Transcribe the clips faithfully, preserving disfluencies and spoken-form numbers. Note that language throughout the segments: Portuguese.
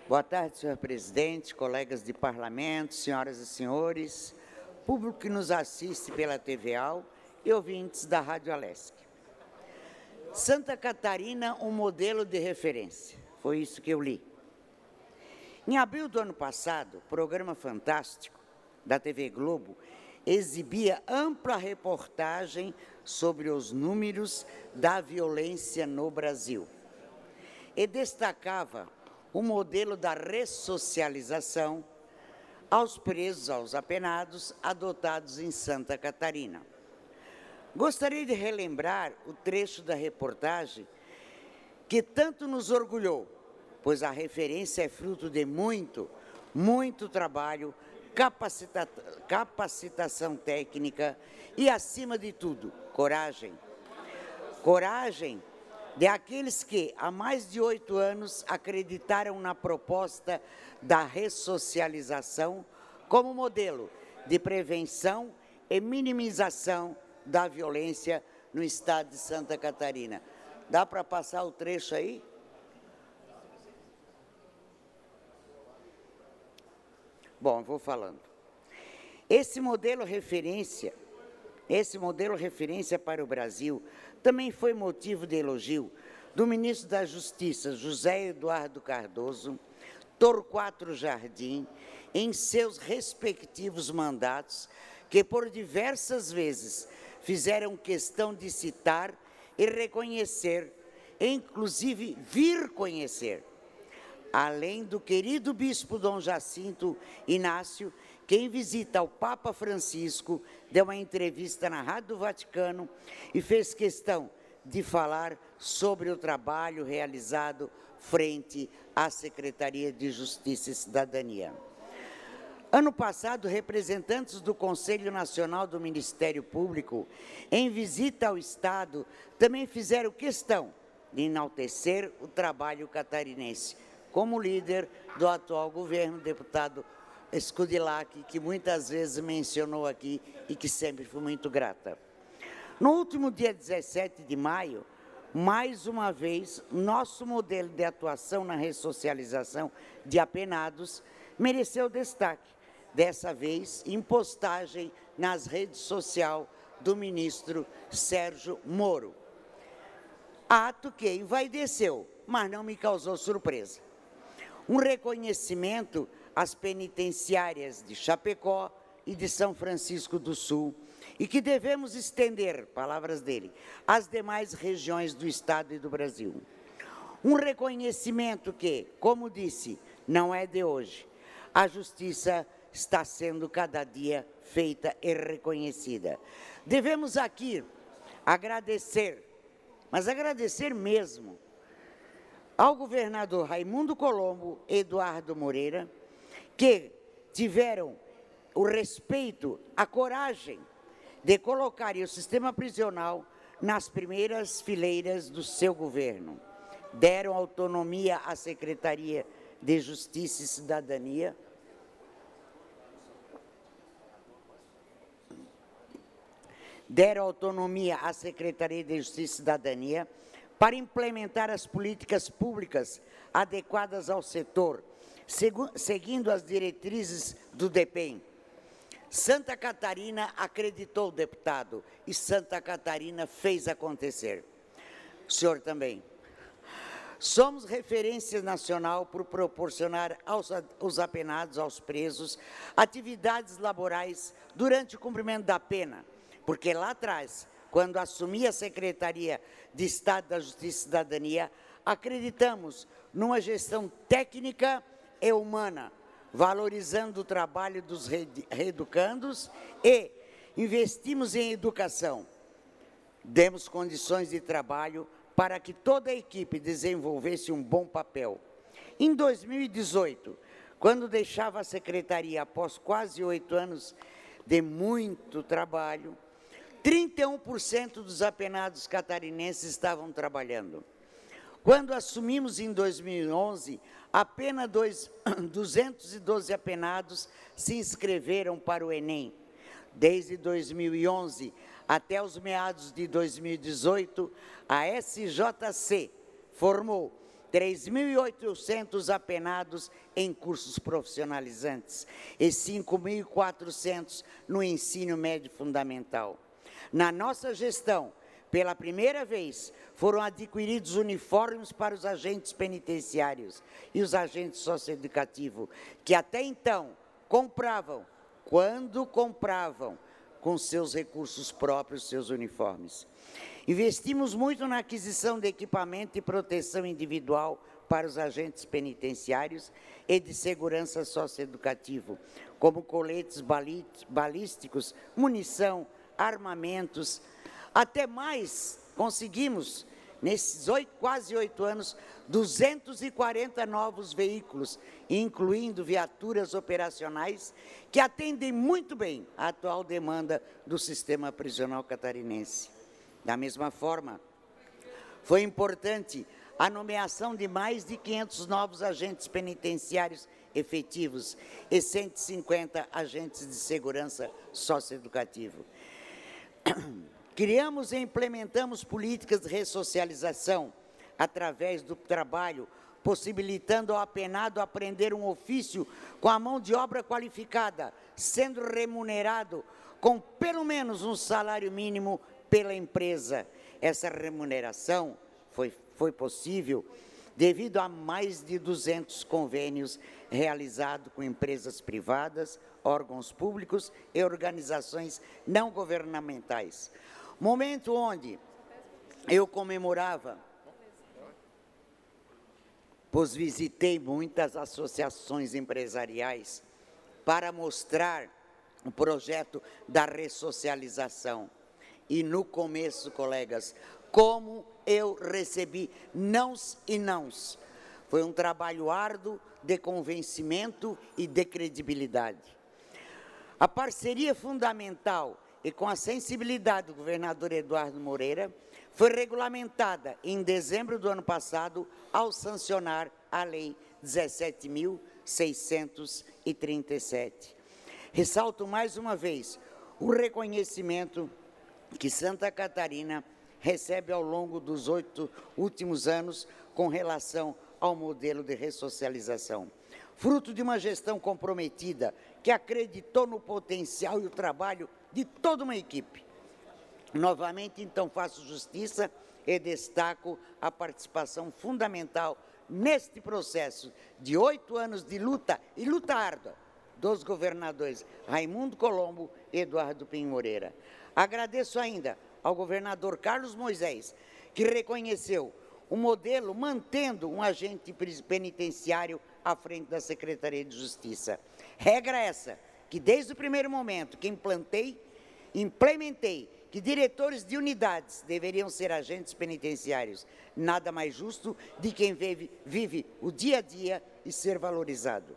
Boa tarde, senhor presidente, colegas de parlamento, senhoras e senhores, público que nos assiste pela T V A U e ouvintes da Rádio Alesc. Santa Catarina, um modelo de referência. Foi isso que eu li. Em abril do ano passado, o programa Fantástico da T V Globo exibia ampla reportagem sobre os números da violência no Brasil e destacava o modelo da ressocialização aos presos, aos apenados, adotados em Santa Catarina. Gostaria de relembrar o trecho da reportagem que tanto nos orgulhou, pois a referência é fruto de muito, muito trabalho, capacita- capacitação técnica e, acima de tudo, coragem. Coragem de aqueles que, há mais de oito anos, acreditaram na proposta da ressocialização como modelo de prevenção e minimização da violência no estado de Santa Catarina. Dá para passar o trecho aí? Bom, vou falando. Esse modelo referência, esse modelo referência para o Brasil também foi motivo de elogio do ministro da Justiça, José Eduardo Cardoso, Torquato Jardim, em seus respectivos mandatos, que por diversas vezes fizeram questão de citar e reconhecer, e inclusive vir conhecer. Além do querido bispo Dom Jacinto Inácio, que em visita ao Papa Francisco, deu uma entrevista na Rádio do Vaticano e fez questão de falar sobre o trabalho realizado frente à Secretaria de Justiça e Cidadania. Ano passado, representantes do Conselho Nacional do Ministério Público, em visita ao Estado, também fizeram questão de enaltecer o trabalho catarinense, como líder do atual governo, deputado Scudilacci, que muitas vezes mencionou aqui e que sempre fui muito grata. No último dia dezessete de maio, mais uma vez, nosso modelo de atuação na ressocialização de apenados mereceu destaque, dessa vez em postagem nas redes sociais do ministro Sérgio Moro. Ato que envaideceu, mas não me causou surpresa. Um reconhecimento às penitenciárias de Chapecó e de São Francisco do Sul, e que devemos estender, palavras dele, às demais regiões do Estado e do Brasil. Um reconhecimento que, como disse, não é de hoje. A justiça está sendo cada dia feita e reconhecida. Devemos aqui agradecer, mas agradecer mesmo, ao governador Raimundo Colombo e Eduardo Moreira, que tiveram o respeito, a coragem de colocarem o sistema prisional nas primeiras fileiras do seu governo. Deram autonomia à Secretaria de Justiça e Cidadania, deram autonomia à Secretaria de Justiça e Cidadania para implementar as políticas públicas adequadas ao setor, seguindo as diretrizes do D P E M. Santa Catarina acreditou o deputado e Santa Catarina fez acontecer. O senhor também. Somos referência nacional por proporcionar aos, aos apenados, aos presos, atividades laborais durante o cumprimento da pena, porque lá atrás, quando assumi a Secretaria de Estado da Justiça e Cidadania, acreditamos numa gestão técnica e humana, valorizando o trabalho dos reeducandos e investimos em educação. Demos condições de trabalho para que toda a equipe desenvolvesse um bom papel. Em dois mil e dezoito, quando deixava a Secretaria após quase oito anos de muito trabalho, trinta e um por cento dos apenados catarinenses estavam trabalhando. Quando assumimos em dois mil e onze, apenas duzentos e doze apenados se inscreveram para o Enem. Desde dois mil e onze até os meados de dois mil e dezoito, a S J C formou três mil e oitocentos apenados em cursos profissionalizantes e cinco mil e quatrocentos no ensino médio fundamental. Na nossa gestão, pela primeira vez, foram adquiridos uniformes para os agentes penitenciários e os agentes socioeducativos, que até então compravam, quando compravam, com seus recursos próprios, seus uniformes. Investimos muito na aquisição de equipamento e proteção individual para os agentes penitenciários e de segurança socioeducativo, como coletes balísticos, munição, armamentos. Até mais, conseguimos, nesses oito, quase oito anos, duzentos e quarenta novos veículos, incluindo viaturas operacionais, que atendem muito bem à atual demanda do sistema prisional catarinense. Da mesma forma, foi importante a nomeação de mais de quinhentos novos agentes penitenciários efetivos e cento e cinquenta agentes de segurança socioeducativo. Criamos e implementamos políticas de ressocialização através do trabalho, possibilitando ao apenado aprender um ofício com a mão de obra qualificada, sendo remunerado com pelo menos um salário mínimo pela empresa. Essa remuneração foi, foi possível devido a mais de duzentos convênios realizados com empresas privadas, órgãos públicos e organizações não governamentais. Momento onde eu comemorava, pois visitei muitas associações empresariais para mostrar o projeto da ressocialização. E no começo, colegas, como eu recebi nãos e nãos. Foi um trabalho árduo de convencimento e de credibilidade. A parceria fundamental e com a sensibilidade do governador Eduardo Moreira, foi regulamentada em dezembro do ano passado ao sancionar a Lei dezessete mil seiscentos e trinta e sete. Ressalto mais uma vez o reconhecimento que Santa Catarina recebe ao longo dos oito últimos anos com relação ao modelo de ressocialização. Fruto de uma gestão comprometida, que acreditou no potencial e o trabalho de toda uma equipe. Novamente, então, faço justiça e destaco a participação fundamental neste processo de oito anos de luta, e luta árdua, dos governadores Raimundo Colombo e Eduardo Pinho Moreira. Agradeço ainda ao governador Carlos Moisés, que reconheceu o modelo mantendo um agente penitenciário à frente da Secretaria de Justiça. Regra essa, que desde o primeiro momento que implantei, implementei, que diretores de unidades deveriam ser agentes penitenciários. Nada mais justo de quem vive, vive o dia a dia e ser valorizado.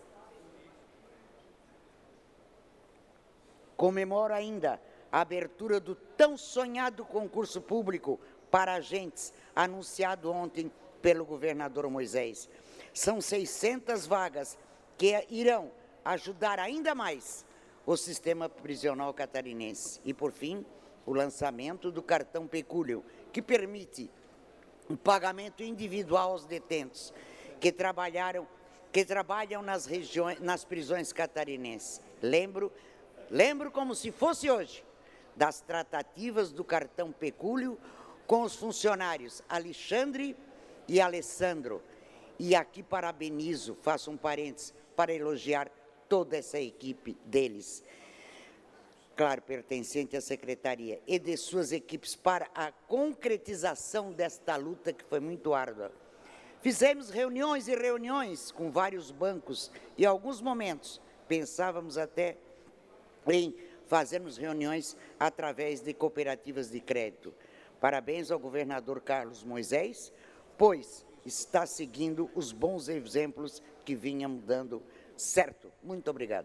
Comemoro ainda a abertura do tão sonhado concurso público para agentes, anunciado ontem pelo governador Moisés. São seiscentas vagas que irão ajudar ainda mais o sistema prisional catarinense. E, por fim, o lançamento do cartão pecúlio, que permite o pagamento individual aos detentos que trabalharam, que trabalham nas regiões, nas prisões catarinenses. Lembro, lembro como se fosse hoje, das tratativas do cartão pecúlio com os funcionários Alexandre e Alessandro. E aqui parabenizo, faço um parênteses, para elogiar toda essa equipe deles, claro, pertencente à Secretaria, e de suas equipes para a concretização desta luta que foi muito árdua. Fizemos reuniões e reuniões com vários bancos e, em alguns momentos, pensávamos até em fazermos reuniões através de cooperativas de crédito. Parabéns ao governador Carlos Moisés, pois está seguindo os bons exemplos que vinham dando certo. Muito obrigado.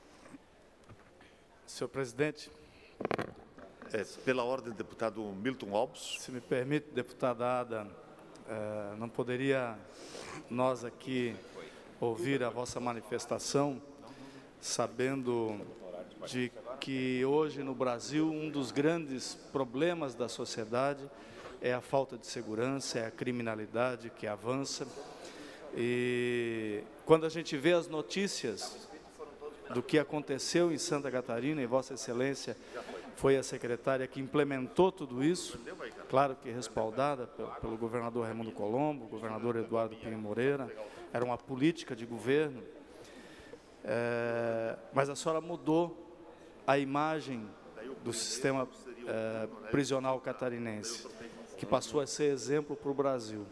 Senhor presidente. É, pela ordem, deputado Milton Alves. Se me permite, deputada Ada, é, não poderia nós aqui ouvir a vossa manifestação, sabendo de que hoje no Brasil um dos grandes problemas da sociedade é a falta de segurança, é a criminalidade que avança. E quando a gente vê as notícias do que aconteceu em Santa Catarina, e Vossa Excelência foi a secretária que implementou tudo isso, claro que respaldada pelo, pelo governador Raimundo Colombo, governador Eduardo Pinho Moreira, era uma política de governo, é, mas a senhora mudou a imagem do sistema é, prisional catarinense, que passou a ser exemplo para o Brasil.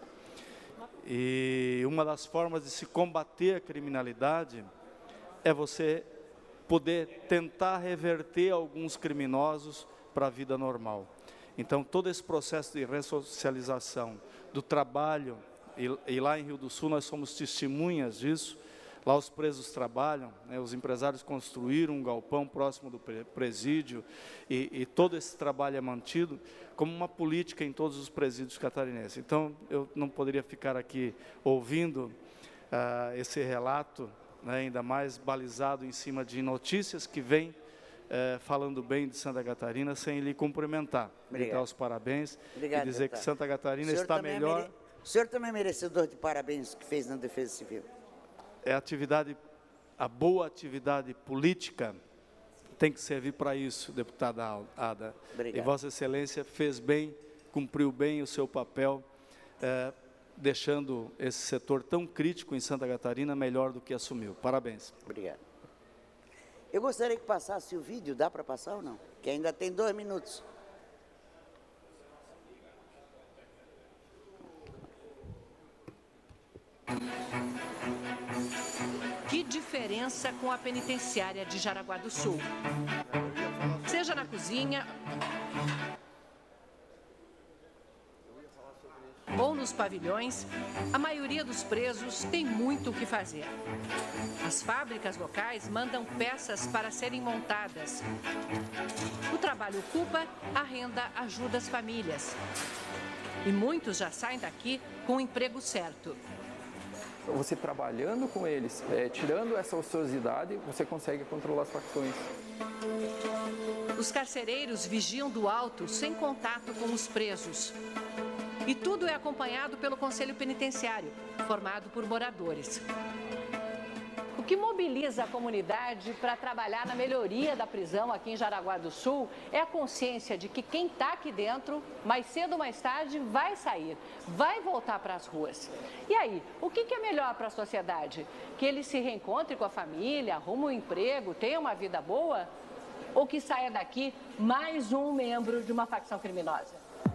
E uma das formas de se combater a criminalidade é você poder tentar reverter alguns criminosos para a vida normal. Então, todo esse processo de ressocialização, do trabalho, e, e lá em Rio do Sul nós somos testemunhas disso, lá os presos trabalham, né, os empresários construíram um galpão próximo do presídio, e, e todo esse trabalho é mantido como uma política em todos os presídios catarinenses. Então, eu não poderia ficar aqui ouvindo ah, esse relato, né, ainda mais balizado em cima de notícias que vêm eh, falando bem de Santa Catarina, sem lhe cumprimentar. Lhe dar os parabéns. Obrigado, e dizer deputado. Que Santa Catarina está melhor. É mere... O senhor também é merecedor de parabéns que fez na Defesa Civil. É atividade, a boa atividade política tem que servir para isso, deputada Ada. Obrigado. E Vossa Excelência fez bem, cumpriu bem o seu papel, eh, deixando esse setor tão crítico em Santa Catarina melhor do que assumiu. Parabéns. Obrigado. Eu gostaria que passasse o vídeo, dá para passar ou não? Que ainda tem dois minutos. Que diferença com a penitenciária de Jaraguá do Sul. Seja na cozinha ou nos pavilhões, a maioria dos presos tem muito o que fazer. As fábricas locais mandam peças para serem montadas. O trabalho ocupa, a renda ajuda as famílias. E muitos já saem daqui com o emprego certo. Você trabalhando com eles, é, tirando essa ociosidade, você consegue controlar as facções. Os carcereiros vigiam do alto, sem contato com os presos. E tudo é acompanhado pelo Conselho Penitenciário, formado por moradores. O que mobiliza a comunidade para trabalhar na melhoria da prisão aqui em Jaraguá do Sul é a consciência de que quem está aqui dentro, mais cedo ou mais tarde, vai sair, vai voltar para as ruas. E aí, o que, que é melhor para a sociedade? Que ele se reencontre com a família, arrume um emprego, tenha uma vida boa? Ou que saia daqui mais um membro de uma facção criminosa?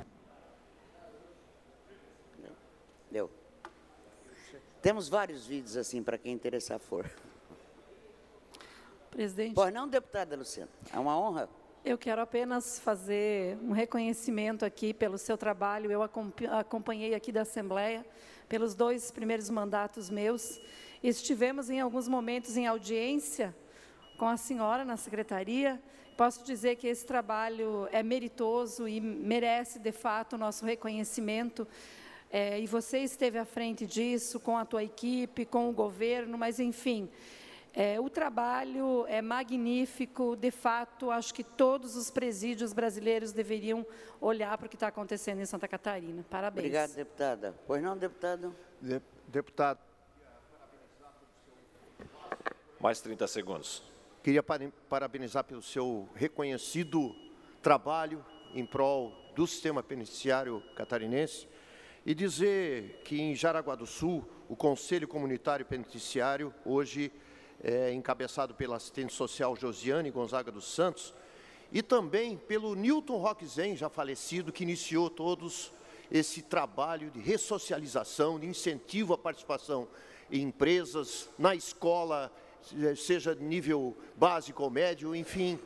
Deu. Temos vários vídeos assim para quem interessar for. Presidente. Pois não, deputada Luciana? É uma honra. Eu quero apenas fazer um reconhecimento aqui pelo seu trabalho. Eu acompanhei aqui da Assembleia pelos dois primeiros mandatos meus. Estivemos em alguns momentos em audiência com a senhora na secretaria. Posso dizer que esse trabalho é meritoso e merece, de fato, o nosso reconhecimento. É, e você esteve à frente disso, com a tua equipe, com o governo, mas, enfim, é, o trabalho é magnífico. De fato, acho que todos os presídios brasileiros deveriam olhar para o que está acontecendo em Santa Catarina. Parabéns. Obrigado, deputada. Pois não, deputado? De, deputado. Mais trinta segundos. Queria parabenizar pelo seu reconhecido trabalho em prol do sistema penitenciário catarinense e dizer que em Jaraguá do Sul, o Conselho Comunitário Penitenciário, hoje é encabeçado pela assistente social Josiane Gonzaga dos Santos, e também pelo Newton Rockzen, já falecido, que iniciou todos esse trabalho de ressocialização, de incentivo à participação em empresas, na escola, seja de nível básico ou médio, enfim.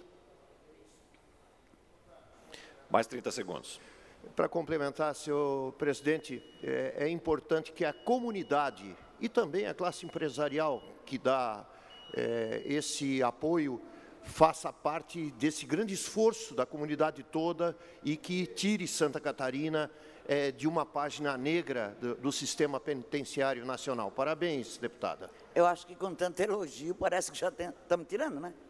Mais trinta segundos. Para complementar, senhor presidente, é, é importante que a comunidade e também a classe empresarial que dá é, esse apoio faça parte desse grande esforço da comunidade toda e que tire Santa Catarina é, de uma página negra do, do sistema penitenciário nacional. Parabéns, deputada. Eu acho que com tanto elogio parece que já estamos tirando, né?